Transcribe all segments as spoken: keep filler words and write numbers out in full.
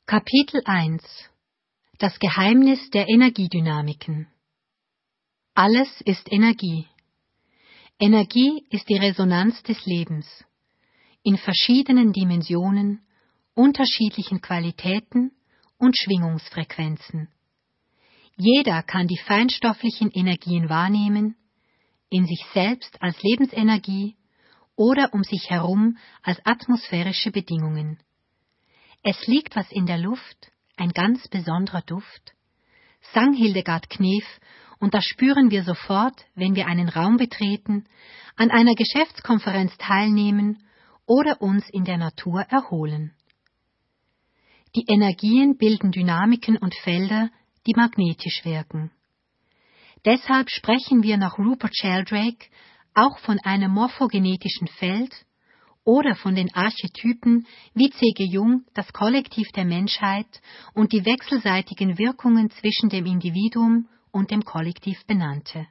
Kapitel eins. Das Geheimnis der Energiedynamiken. Alles ist Energie. Energie ist die Resonanz des Lebens. In verschiedenen Dimensionen, unterschiedlichen Qualitäten und Schwingungsfrequenzen. Jeder kann die feinstofflichen Energien wahrnehmen, in sich selbst als Lebensenergie oder um sich herum als atmosphärische Bedingungen. Es liegt was in der Luft, ein ganz besonderer Duft, sang Hildegard Knef, und das spüren wir sofort, wenn wir einen Raum betreten, an einer Geschäftskonferenz teilnehmen oder uns in der Natur erholen. Die Energien bilden Dynamiken und Felder, die magnetisch wirken. Deshalb sprechen wir nach Rupert Sheldrake auch von einem morphogenetischen Feld oder von den Archetypen, wie C G Jung das Kollektiv der Menschheit und die wechselseitigen Wirkungen zwischen dem Individuum und dem Kollektiv benannte.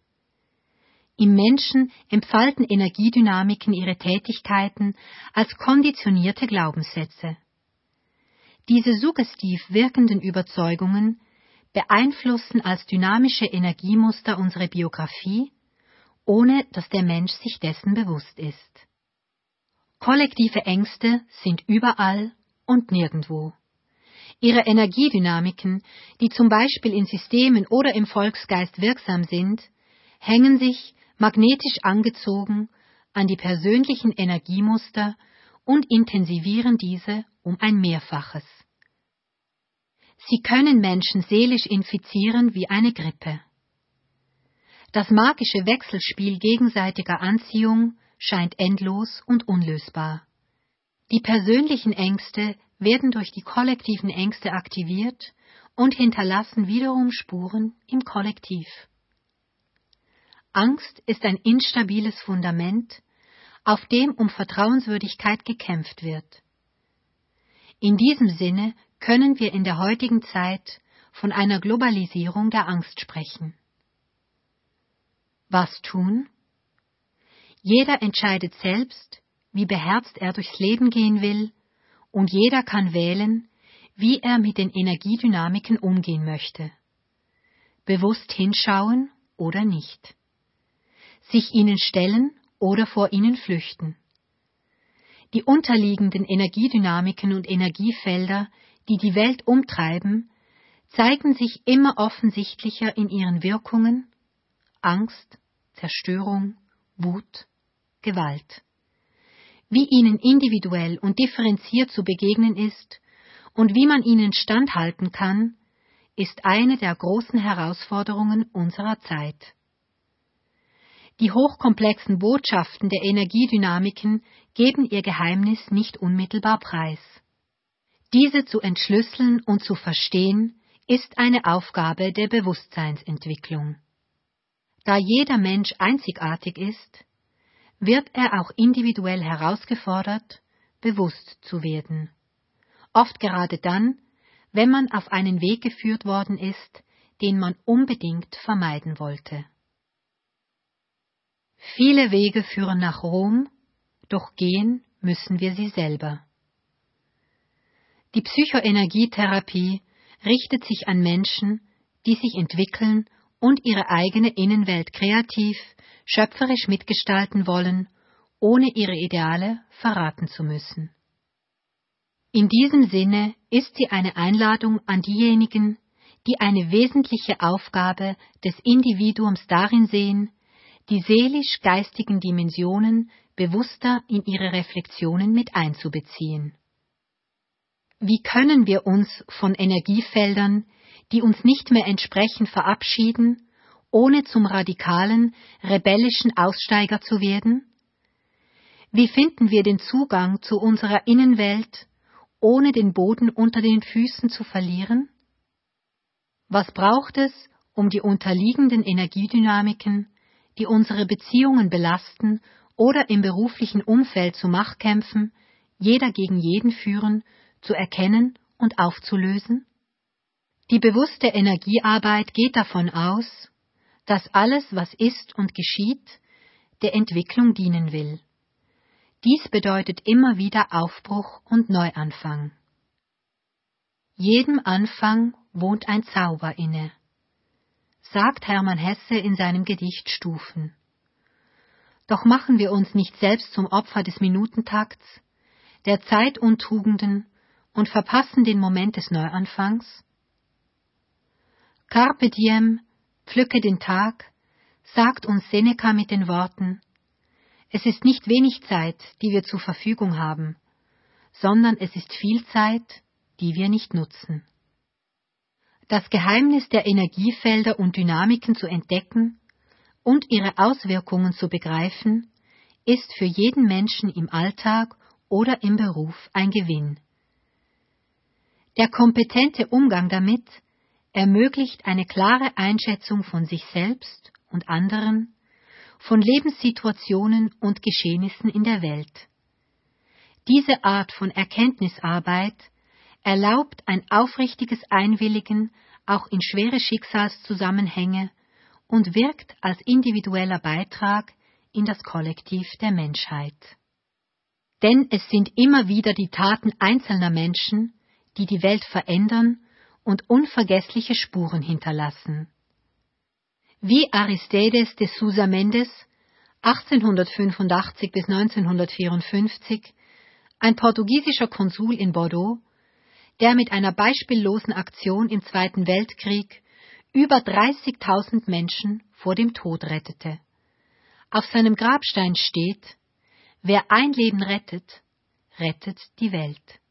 Im Menschen entfalten Energiedynamiken ihre Tätigkeiten als konditionierte Glaubenssätze. Diese suggestiv wirkenden Überzeugungen beeinflussen als dynamische Energiemuster unsere Biografie, ohne dass der Mensch sich dessen bewusst ist. Kollektive Ängste sind überall und nirgendwo. Ihre Energiedynamiken, die zum Beispiel in Systemen oder im Volksgeist wirksam sind, hängen sich, magnetisch angezogen, an die persönlichen Energiemuster und intensivieren diese um ein Mehrfaches. Sie können Menschen seelisch infizieren wie eine Grippe. Das magische Wechselspiel gegenseitiger Anziehung scheint endlos und unlösbar. Die persönlichen Ängste werden durch die kollektiven Ängste aktiviert und hinterlassen wiederum Spuren im Kollektiv. Angst ist ein instabiles Fundament, auf dem um Vertrauenswürdigkeit gekämpft wird. In diesem Sinne können wir in der heutigen Zeit von einer Globalisierung der Angst sprechen. Was tun? Jeder entscheidet selbst, wie beherzt er durchs Leben gehen will, und jeder kann wählen, wie er mit den Energiedynamiken umgehen möchte. Bewusst hinschauen oder nicht. Sich ihnen stellen oder vor ihnen flüchten. Die unterliegenden Energiedynamiken und Energiefelder, die die Welt umtreiben, zeigen sich immer offensichtlicher in ihren Wirkungen: Angst, Zerstörung, Wut, Gewalt. Wie ihnen individuell und differenziert zu begegnen ist und wie man ihnen standhalten kann, ist eine der großen Herausforderungen unserer Zeit. Die hochkomplexen Botschaften der Energiedynamiken geben ihr Geheimnis nicht unmittelbar preis. Diese zu entschlüsseln und zu verstehen, ist eine Aufgabe der Bewusstseinsentwicklung. Da jeder Mensch einzigartig ist, wird er auch individuell herausgefordert, bewusst zu werden. Oft gerade dann, wenn man auf einen Weg geführt worden ist, den man unbedingt vermeiden wollte. Viele Wege führen nach Rom, doch gehen müssen wir sie selber. Die Psychoenergietherapie richtet sich an Menschen, die sich entwickeln und ihre eigene Innenwelt kreativ, schöpferisch mitgestalten wollen, ohne ihre Ideale verraten zu müssen. In diesem Sinne ist sie eine Einladung an diejenigen, die eine wesentliche Aufgabe des Individuums darin sehen, die seelisch-geistigen Dimensionen bewusster in ihre Reflexionen mit einzubeziehen. Wie können wir uns von Energiefeldern, die uns nicht mehr entsprechen, verabschieden, ohne zum radikalen, rebellischen Aussteiger zu werden? Wie finden wir den Zugang zu unserer Innenwelt, ohne den Boden unter den Füßen zu verlieren? Was braucht es, um die unterliegenden Energiedynamiken, die unsere Beziehungen belasten oder im beruflichen Umfeld zu Machtkämpfen, jeder gegen jeden führen, zu erkennen und aufzulösen? Die bewusste Energiearbeit geht davon aus, dass alles, was ist und geschieht, der Entwicklung dienen will. Dies bedeutet immer wieder Aufbruch und Neuanfang. Jedem Anfang wohnt ein Zauber inne, sagt Hermann Hesse in seinem Gedicht Stufen. Doch machen wir uns nicht selbst zum Opfer des Minutentakts, der Zeituntugenden und verpassen den Moment des Neuanfangs? Carpe diem, pflücke den Tag, sagt uns Seneca mit den Worten: Es ist nicht wenig Zeit, die wir zur Verfügung haben, sondern es ist viel Zeit, die wir nicht nutzen. Das Geheimnis der Energiefelder und Dynamiken zu entdecken und ihre Auswirkungen zu begreifen, ist für jeden Menschen im Alltag oder im Beruf ein Gewinn. Der kompetente Umgang damit ermöglicht eine klare Einschätzung von sich selbst und anderen, von Lebenssituationen und Geschehnissen in der Welt. Diese Art von Erkenntnisarbeit erlaubt ein aufrichtiges Einwilligen auch in schwere Schicksalszusammenhänge und wirkt als individueller Beitrag in das Kollektiv der Menschheit. Denn es sind immer wieder die Taten einzelner Menschen, die die Welt verändern und unvergessliche Spuren hinterlassen. Wie Aristides de Sousa Mendes, achtzehnhundertfünfundachtzig bis neunzehnhundertvierundfünfzig, ein portugiesischer Konsul in Bordeaux, der mit einer beispiellosen Aktion im Zweiten Weltkrieg über dreißigtausend Menschen vor dem Tod rettete. Auf seinem Grabstein steht: Wer ein Leben rettet, rettet die Welt.